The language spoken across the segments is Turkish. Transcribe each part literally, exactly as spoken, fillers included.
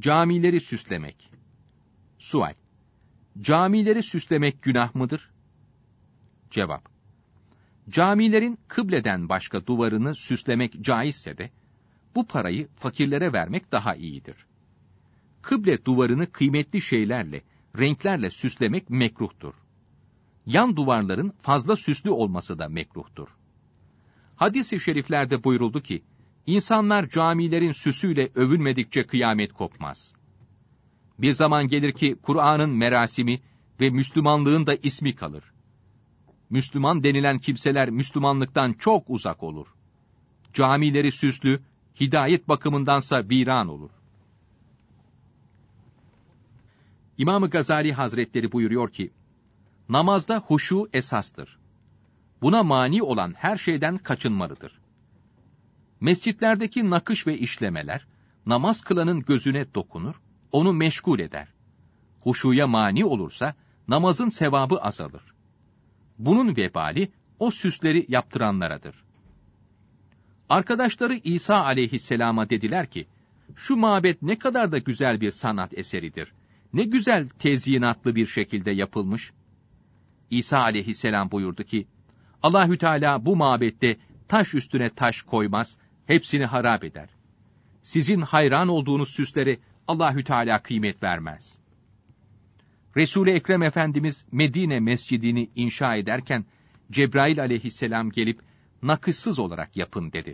Camileri süslemek. Sual: Camileri süslemek günah mıdır? Cevap: Camilerin kıbleden başka duvarını süslemek caizse de, bu parayı fakirlere vermek daha iyidir. Kıble duvarını kıymetli şeylerle, renklerle süslemek mekruhtur. Yan duvarların fazla süslü olması da mekruhtur. Hadis-i şeriflerde buyuruldu ki, insanlar camilerin süsüyle övünmedikçe kıyamet kopmaz. Bir zaman gelir ki Kur'an'ın merasimi ve Müslümanlığın da ismi kalır. Müslüman denilen kimseler Müslümanlıktan çok uzak olur. Camileri süslü, hidayet bakımındansa viran olur. İmam-ı Gazali Hazretleri buyuruyor ki, namazda huşu esastır. Buna mani olan her şeyden kaçınmalıdır. Mescitlerdeki nakış ve işlemeler, namaz kılanın gözüne dokunur, onu meşgul eder. Huşuya mani olursa, namazın sevabı azalır. Bunun vebali, o süsleri yaptıranlaradır. Arkadaşları İsa aleyhisselama dediler ki, şu mabet ne kadar da güzel bir sanat eseridir. Ne güzel tezyinatlı bir şekilde yapılmış. İsa aleyhisselam buyurdu ki, Allahü Teala bu mabette taş üstüne taş koymaz, hepsini harap eder. Sizin hayran olduğunuz süslere Allahü Teala kıymet vermez. Resul-i Ekrem Efendimiz Medine mescidini inşa ederken, Cebrail aleyhisselam gelip, nakışsız olarak yapın dedi.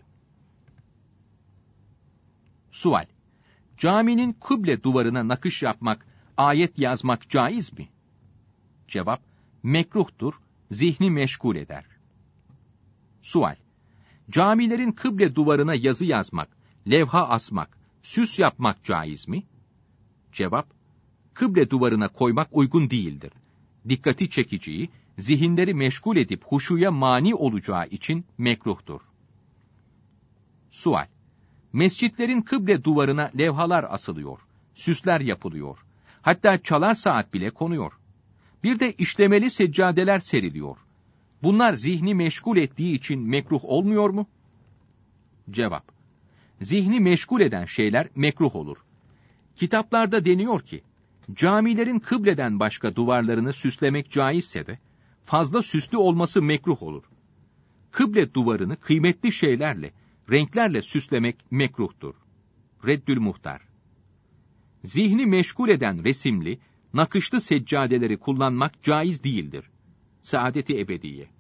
Sual: Caminin kıble duvarına nakış yapmak, ayet yazmak caiz mi? Cevap: Mekruhtur, zihni meşgul eder. Sual: Camilerin kıble duvarına yazı yazmak, levha asmak, süs yapmak caiz mi? Cevap: Kıble duvarına koymak uygun değildir. Dikkati çekeceği, zihinleri meşgul edip huşuya mani olacağı için mekruhtur. Sual: Mescitlerin kıble duvarına levhalar asılıyor, süsler yapılıyor, hatta çalar saat bile konuyor. Bir de işlemeli seccadeler seriliyor. Bunlar zihni meşgul ettiği için mekruh olmuyor mu? Cevap: Zihni meşgul eden şeyler mekruh olur. Kitaplarda deniyor ki, camilerin kıbleden başka duvarlarını süslemek caizse de, fazla süslü olması mekruh olur. Kıble duvarını kıymetli şeylerle, renklerle süslemek mekruhtur. Reddül Muhtar. Zihni meşgul eden resimli, nakışlı seccadeleri kullanmak caiz değildir. Saadet-i Ebediye.